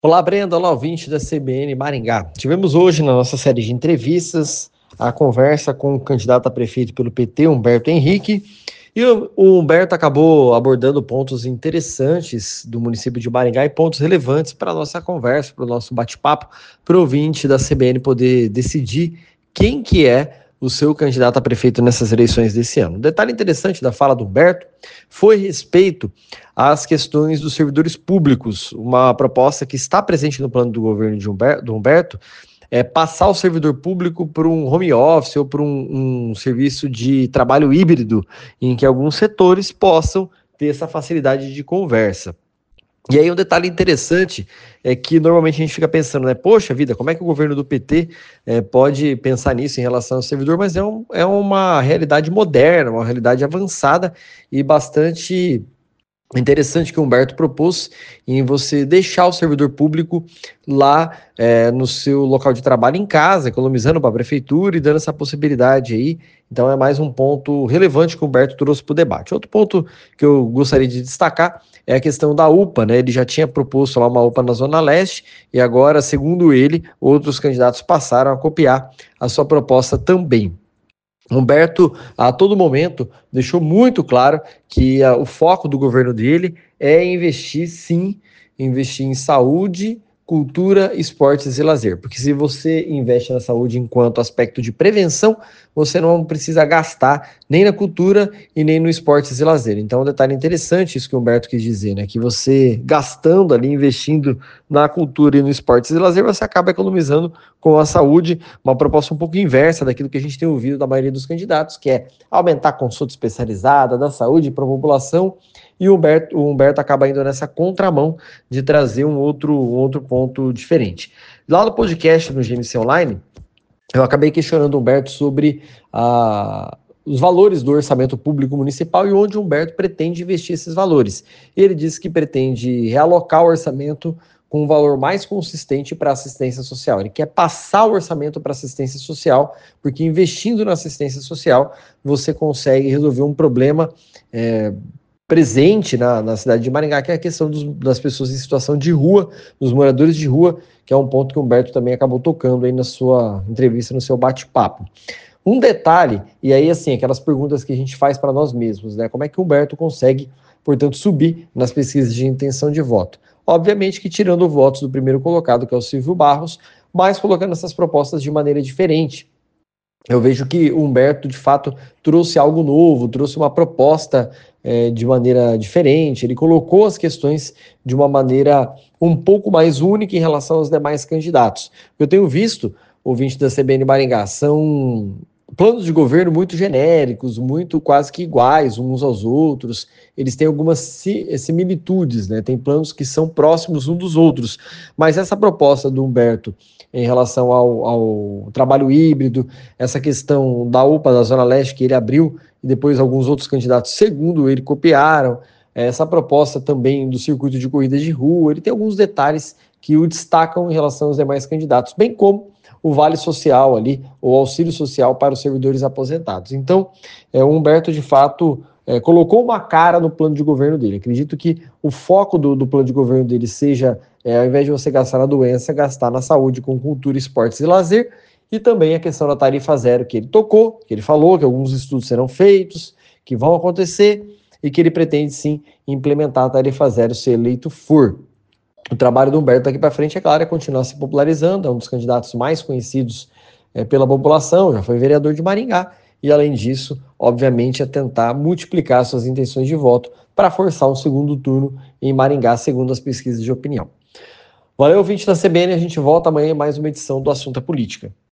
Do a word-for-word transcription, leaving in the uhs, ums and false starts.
Olá, Brenda. Olá, ouvinte da C B N Maringá. Tivemos hoje, na nossa série de entrevistas, a conversa com o candidato a prefeito pelo P T, Humberto Henrique. E o o Humberto acabou abordando pontos interessantes do município de Maringá e pontos relevantes para a nossa conversa, para o nosso bate-papo, para o ouvinte da C B N poder decidir quem que é o seu candidato a prefeito nessas eleições desse ano. Um detalhe interessante da fala do Humberto foi respeito às questões dos servidores públicos, uma proposta que está presente no plano do governo de Humberto, do Humberto é passar o servidor público por um home office ou por um, um serviço de trabalho híbrido, em que alguns setores possam ter essa facilidade de conversa. E aí um detalhe interessante é que normalmente a gente fica pensando, né, poxa vida, como é que o governo do P T é, pode pensar nisso em relação ao servidor, mas é, um, é uma realidade moderna, uma realidade avançada e bastante interessante que o Humberto propôs em você deixar o servidor público lá é, no seu local de trabalho em casa, economizando para a prefeitura e dando essa possibilidade aí. Então é mais um ponto relevante que o Humberto trouxe para o debate. Outro ponto que eu gostaria de destacar é a questão da U P A, né? Ele já tinha proposto lá uma U P A na Zona Leste e agora, segundo ele, outros candidatos passaram a copiar a sua proposta também. Humberto, a todo momento, deixou muito claro que a, o foco do governo dele é investir, sim, investir em saúde, cultura, esportes e lazer. Porque se você investe na saúde enquanto aspecto de prevenção, você não precisa gastar nem na cultura e nem no esportes e lazer. Então, é um detalhe interessante isso que o Humberto quis dizer, né? Que você gastando ali, investindo na cultura e no esportes e lazer, você acaba economizando com a saúde, uma proposta um pouco inversa daquilo que a gente tem ouvido da maioria dos candidatos, que é aumentar a consulta especializada da saúde para a população, e o Humberto, o Humberto acaba indo nessa contramão de trazer um outro, um outro ponto diferente. Lá no podcast no G M C Online, eu acabei questionando o Humberto sobre a, os valores do orçamento público municipal e onde o Humberto pretende investir esses valores. Ele disse que pretende realocar o orçamento com um valor mais consistente para assistência social. Ele quer passar o orçamento para assistência social, porque investindo na assistência social, você consegue resolver um problema é, presente na, na cidade de Maringá, que é a questão dos, das pessoas em situação de rua, dos moradores de rua, que é um ponto que o Humberto também acabou tocando aí na sua entrevista, no seu bate-papo. Um detalhe, e aí assim, aquelas perguntas que a gente faz para nós mesmos, né? Como é que o Humberto consegue, portanto, subir nas pesquisas de intenção de voto? Obviamente que tirando votos do primeiro colocado, que é o Silvio Barros, mas colocando essas propostas de maneira diferente. Eu vejo que o Humberto, de fato, trouxe algo novo, trouxe uma proposta é, de maneira diferente, ele colocou as questões de uma maneira um pouco mais única em relação aos demais candidatos. Eu tenho visto, ouvinte da C B N Maringá, são planos de governo muito genéricos, muito quase que iguais uns aos outros, eles têm algumas similitudes, né? Tem planos que são próximos uns dos outros, mas essa proposta do Humberto em relação ao, ao trabalho híbrido, essa questão da U P A da Zona Leste que ele abriu e depois alguns outros candidatos, segundo ele, copiaram, essa proposta também do circuito de corridas de rua, ele tem alguns detalhes que o destacam em relação aos demais candidatos, bem como o Vale Social ali, o auxílio social para os servidores aposentados. Então, é, o Humberto, de fato, é, colocou uma cara no plano de governo dele. Acredito que o foco do, do plano de governo dele seja, é, ao invés de você gastar na doença, gastar na saúde com cultura, esportes e lazer, e também a questão da tarifa zero que ele tocou, que ele falou que alguns estudos serão feitos, que vão acontecer, e que ele pretende, sim, implementar a tarifa zero se eleito for. O trabalho do Humberto daqui para frente, é claro, é continuar se popularizando, é um dos candidatos mais conhecidos é, pela população, já foi vereador de Maringá, e além disso, obviamente, é tentar multiplicar suas intenções de voto para forçar um segundo turno em Maringá, segundo as pesquisas de opinião. Valeu, ouvinte da C B N, a gente volta amanhã em mais uma edição do Assunto é Política.